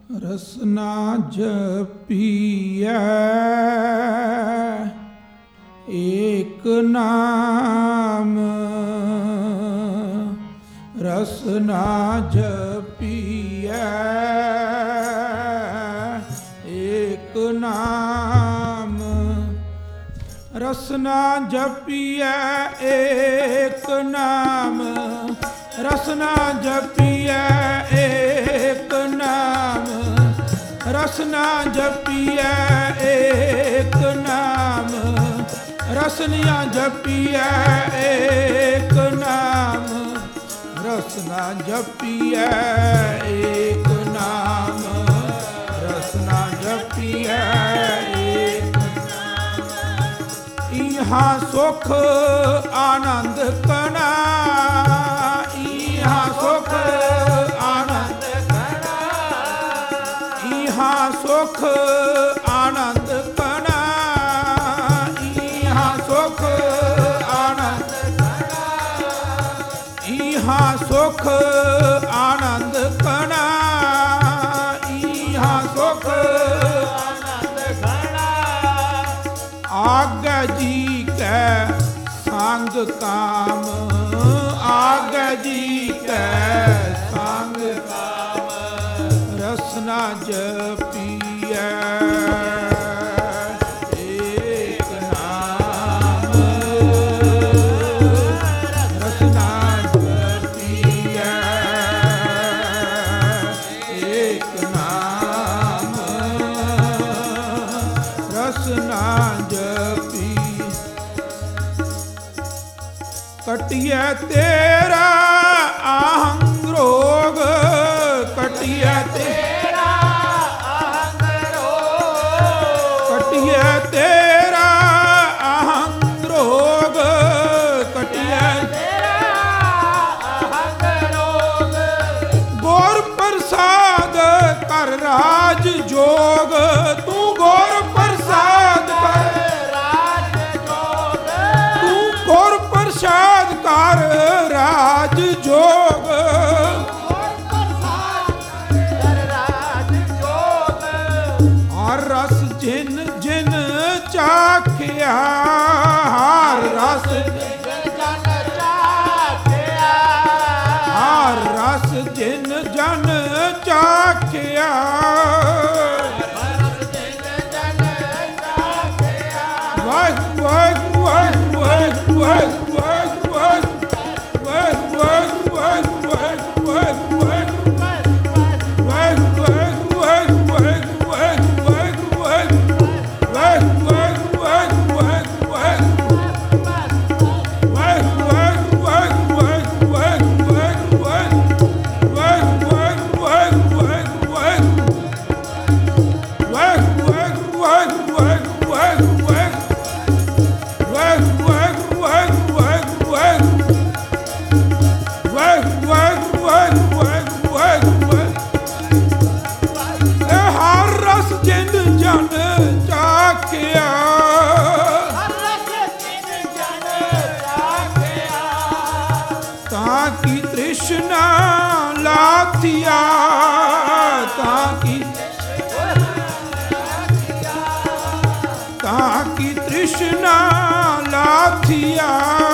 ਰਸਨਾ ਜਪੀਐ ਏਕ ਨਾਮ, ਰਸਨਾ ਜਪੀਐ ਏਕ ਨਾਮ, ਰਸਨਾ ਜਪੀਐ ਏਕ ਨਾਮ, ਰਸਨਾ ਜਪੀਐ ਏਕ ਨਾਮ, ਰਸਨਾ ਜਪੀਐ ਏਕ ਨਾਮ, ਰਸਨਾ ਜਪੀਐ ਏਕ ਨਾਮ, ਰਸਨਾ ਜਪੀਐ ਏਕ ਨਾਮ, ਰਸਨਾ ਜਪੀਐ ਏਕ ਨਾਮ। ਇਹਾ ਸੁਖ ਆਨੰਦ ਕਣਾ, ਇਹਾ ਸੁਖ ਆਨੰਦ ਕਣਾ, ਇਹਾ ਸੁਖ ਆਨੰਦ ਕਣਾ, ਇਹਾ ਸੁਖ ਆਨੰਦ ਕਣਾ, ਇਹਾ ਸੁਖ ਆਨੰਦ ਕਣਾ, ਇਹਾ ਸੁਖ ਆਨੰਦ ਕਣਾ। ਆਗੈ ਜੀ ਕੈ ਸੰਗ ਕਾਮ, ਆਗੈ ਜੀ ਕੈ ਸੰਗ ਕਾਮ, ਰਸਨਾ ਜਪੀਐ ਏਕ ਨਾਮ, ਰਸਨਾ ਜਪੀਐ ਏਕ ਨਾਮ, ਰਸਨਾ ਜਪੀ। ਕਟਿਐ ਤੇਰਾ ਆਹੰਗ ਰੋਗ, ਕਟਿਐ ਤੇਰਾ ਆਹੰਗ ਰੋਗ, ਕਟਿਐ ਤੇਰਾ ਆਹੰਗ ਰੋਗ, ਕਟਿਐ ਤੇਰਾ ਆਹੰਗ ਰੋਗ। ਗੁਰ ਪ੍ਰਸਾਦ ਕਰ ਰਾਜ ਜੋਗ, ਤੂੰ ਗੁਰ ਪ੍ਰਸਾਦ ਕਰ ਰਾਜ ਜੋਗ, ਤੂੰ ਗੁਰ ਪ੍ਰਸਾਦ ਕਰ ਰਾਜ ਜੋਗ, ਗੁਰ ਪ੍ਰਸਾਦ ਕਰ ਰਾਜ ਜੋਗ। ਹਰ ਰਸ ਜਿਨ ਜਿਨ ਚਾਖਿਆ, ਹਰ ਰਸ ਜਿਨ ਜਨ ਚਾਖਿਆ, ਹਰ ਰਸ ਜਿਨ ਜਨ ਚਾਖਿਆ, ਵਾਹਿਗੁਰੂ ਵਾਹਿਗੁਰੂ ਵਾਹਿਗੁਰੂ ਵਾਹਿਗੁਰੂ ਤਾਕੀ ਤ੍ਰਿਸ਼ਨਾ ਲਾਥਿਆ, ਤਾਕੀ ਤਾਕੀ ਤ੍ਰਿਸ਼ਨਾ ਲਾਥਿਆ,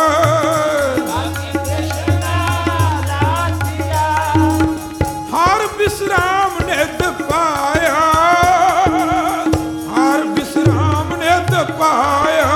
ਹਰ ਵਿਸਰਾਮ ਨਿਤ ਪਾਇਆ, ਹਰ ਵਿਸਰਾਮ ਨਿਤ ਪਾਇਆ,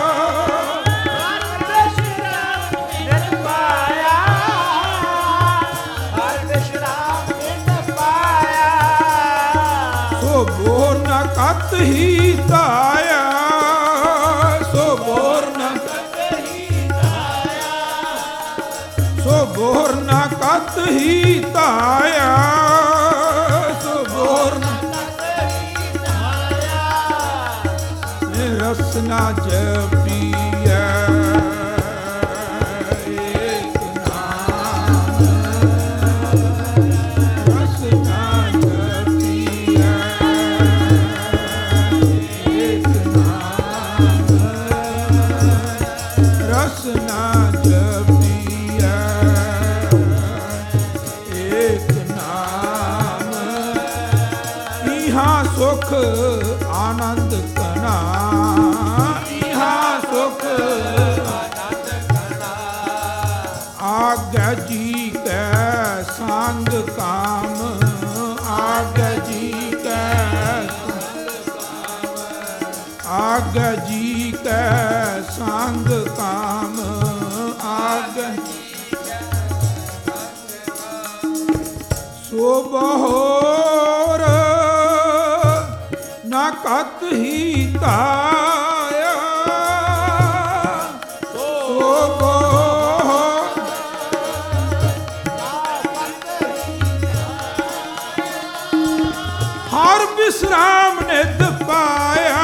ਬੋਰ ਨ ਕਤ ਹੀ ਧਾਇਆ, ਸੋ ਬੋਰ ਨ ਕਤ ਹੀ ਧਾਇਆ, ਸੋ ਬੋਰ ਨ ਕਤ ਹੀ ਧਾਇਆ, ਸੋ ਬੋਰ ਨ ਕਤ ਹੀ ਧਾਇਆ। ਰਸਨਾ ਜਪੀਐ ਏਕ ਨਾਮ, ਰਸਨਾ ਜਪੀਐ ਏਕ ਨਾਮ, ਰਸਨਾ ਜਪੀਐ ਏਕ ਨਾਮ, ਸੁਖ ਆਨੰਦ ਕਣਾ, ਇਹਾਂ ਸੁਖ ਆਨੰਦ ਕਣਾ। ਆਗਿਆ ਜੀ ਕੈ ਸੰਗ ਕਾਮ, ਆਗਿਆ ਜੀ ਕੈ ਆਗਿਆ ਜੀ ਕੈ ਸੰਗ ਕਾਮ, ਆਗਿਆ ਸੋ ਬਹੋਰ ਨਾ ਕਤ ਹੀ ਤਾਇਆ, ਸੋ ਬਹੋਰ ਹਰ ਬਿਸਰਾਮ ਨਿਤ ਪਾਇਆ,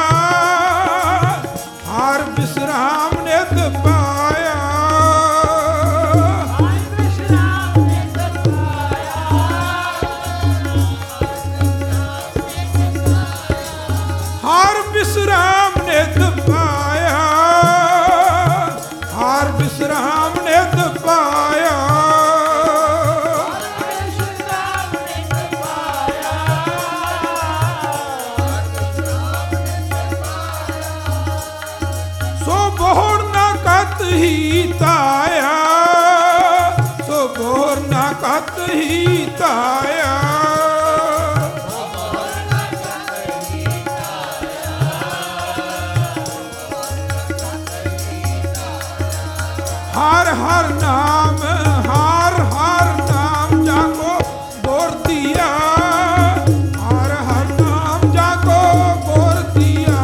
ਹਰ ਬਿਸਰਾਮ ਨਿਤ ਪਾਇਆ, ਹਰ ਬਿਸਰਾਮ ਨਿਤ ਪਾਇਆ, ਹਰ ਬਿਸਰਾਮ ਨਿਤ ਪਾਇਆ, ਸੋ ਬੋਹੜ ਨਾ ਕਤ ਹੀ ਤਾਇਆ, ਸੋ ਬੋਹੜ ਨਾ ਕਤ ਹੀ ਤਾਇਆ, ਹਰ ਹਰ ਨਾਮ, ਹਰ ਹਰ ਨਾਮ ਜਾਗੋ ਗੁਰ ਦੀਆ, ਹਰ ਹਰ ਨਾਮ ਜਾਗੋ ਗੁਰ ਦੀਆ,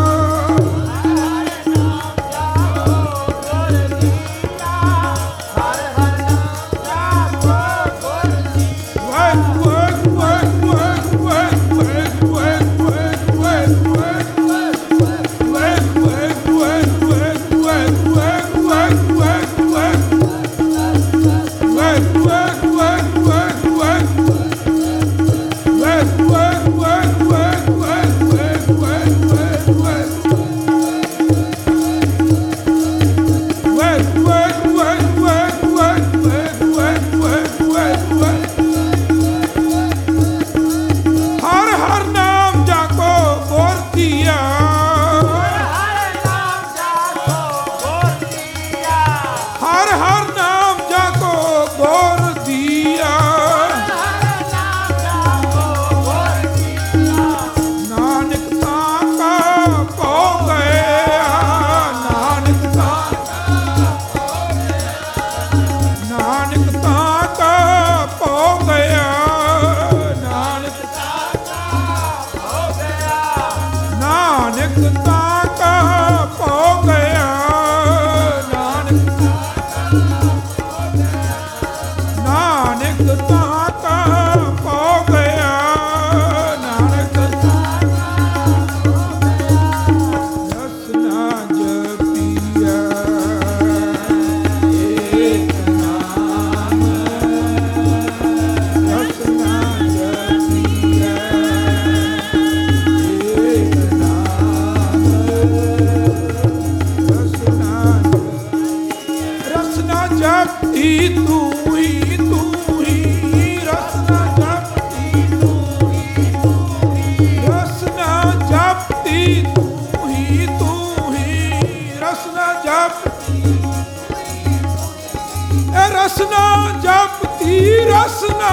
ਰਸਨਾ ਜਪਤੀ ਰਸਨਾ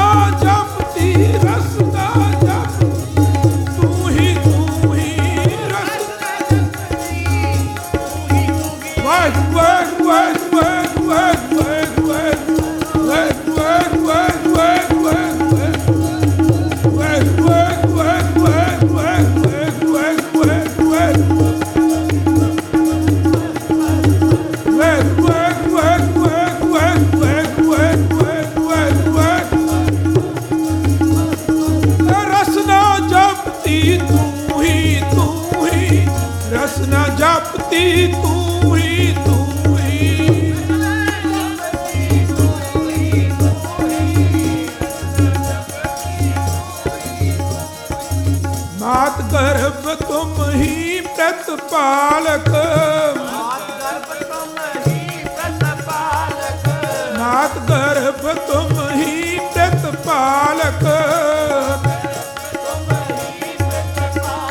ਜਪਤੀ ਰਸਨਾ ਜਪਤੀ ਤੂੰ ਹੀ ਰਸਨਾ ਜਪਤੀ ਵਾਹ ਵਾਹ ਵਾਹ ਵਾਹ ਵਾਹ ਰਸਨਾ ਜਪਤੀ ਤੂੰ ਹੀ ਮਾਤ ਗਰਭ ਤੁਮ ਹੀ ਪ੍ਰਤਪਾਲਕ ਮਾਤ ਗਰਭ ਤੁਮ ਹੀ ਪ੍ਰਤਪਾਲਕ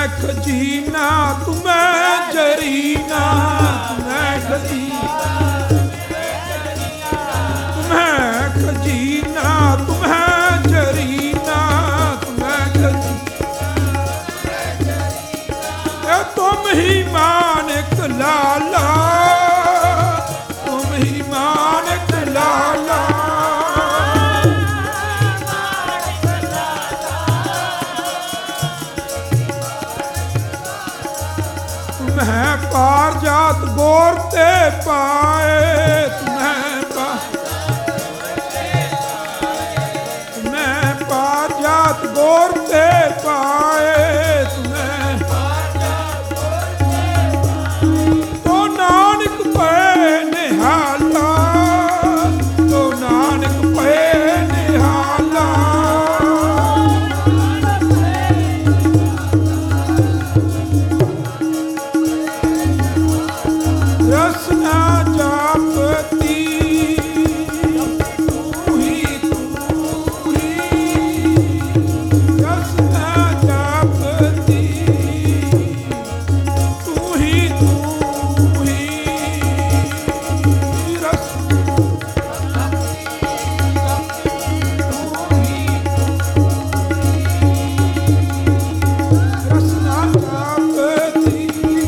खजीना तुम्हें जरीना, तुम्हें खजीना, तुम्हें खजीना, तुम्हें जरीना, तुम्हें खजीना, तुम ही मानिक लाला, तुम ही मानिक लाला, तुम्हें पार जात गोरते पाए, तुम्हें पार जात गोरते पाए, तुम्हें तो नानक पे निहाला, तो नानक पे निहाला, रसना जापती तू ही, रसना जापती तू ही, रसना जापती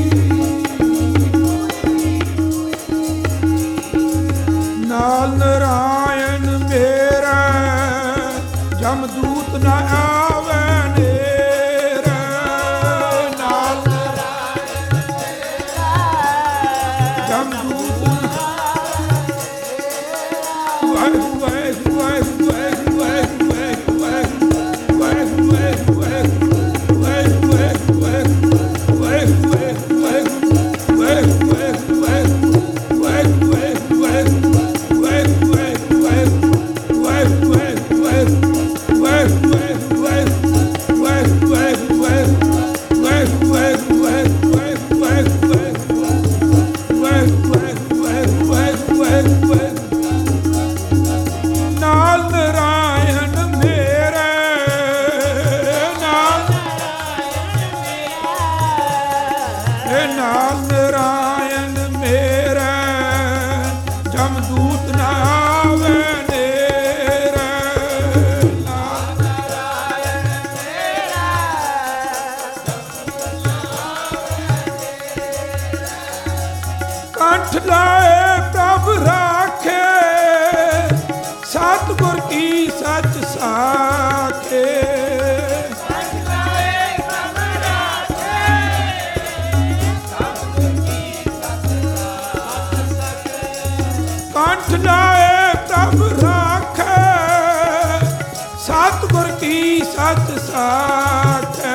नाल नारायण मेरा जमदूत न आवे नेरे, नाल जमदूत वाहिगुरू वाहिगुरू वाहिगुरू वाहिगुरू वाहिगुरू नाल नारायण मेरे, नाल नारायण मेरे जमदूत न आवे नेरे, नाल कंठ लाए प्रभ राखे, सतगुर की सच साखे, कंठ लाए प्रभ राखे, सतगुर की सच साखे,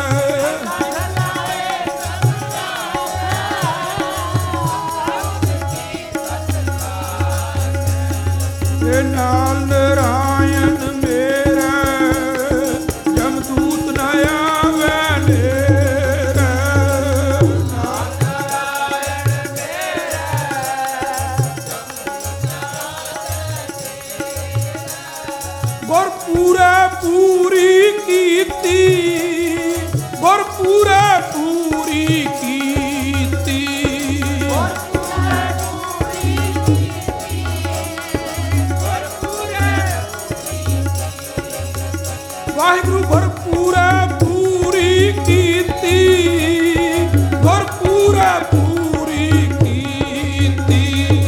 नाल नारायण मेरा जमदूत न आवे नेरे, नाल नारायण गुर पूरे पूरी कीती, गुर पूरे पूरी कीती, वाहिगुरू गुर पूरे पूरी कीती, गुर पूरे पूरी कीती,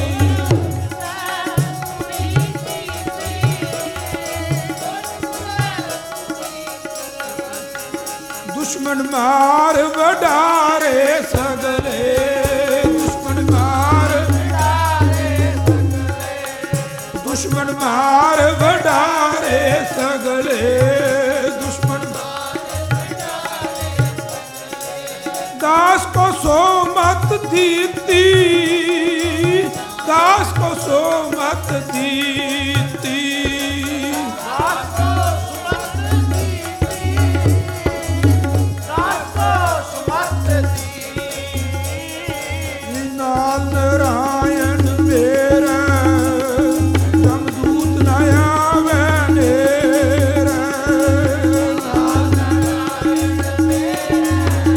दुश्मन मार वडारे सगले, दुश्मन मार दुश्मन मार वडारे सगले, दुश्मन दास को सो मत दीती, दास को सो मत दीती, नाल नारायण मेरा जमदूत न आवे नेरे, नाल नारायण मेरा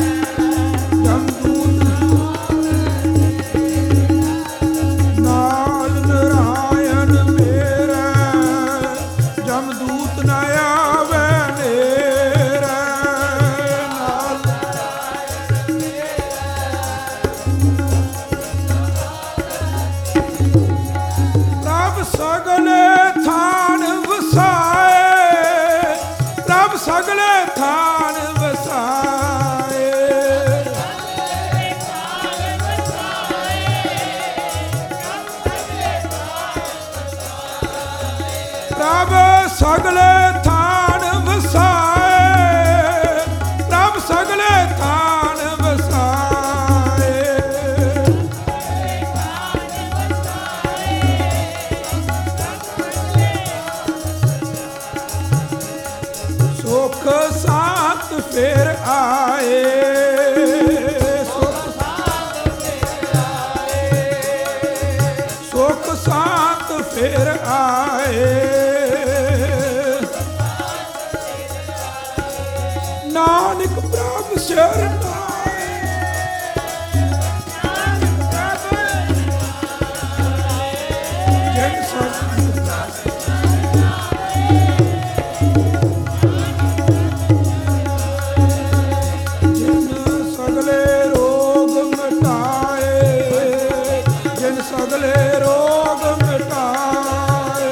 ਨਾਨਕ ਪ੍ਰਭ ਸ਼ਰਨਾਏ। ਜਿਨ ਸਗਲੇ ਰੋਗ ਮਿਟਾਏ, ਜਿਨ ਸਗਲੇ ਰੋਗ ਮਿਟਾਏ।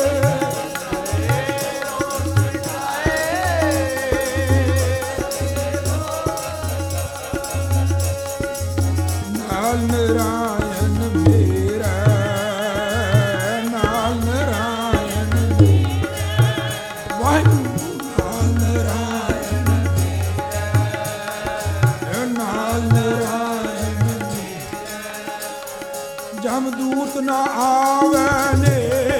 ਨਾਲ ਨਰਾਇਣ ਮੇਰਾ, ਨਾਲ ਨਰਾਇਣ ਵਾਹਿਗੁਰੂ, ਨਾਲ ਨਰਾਇਣ ਨਾਲ ਨਰਾਇਣ। ਜਮਦੂਤ ਨਾ ਆਵੇ ਨੇ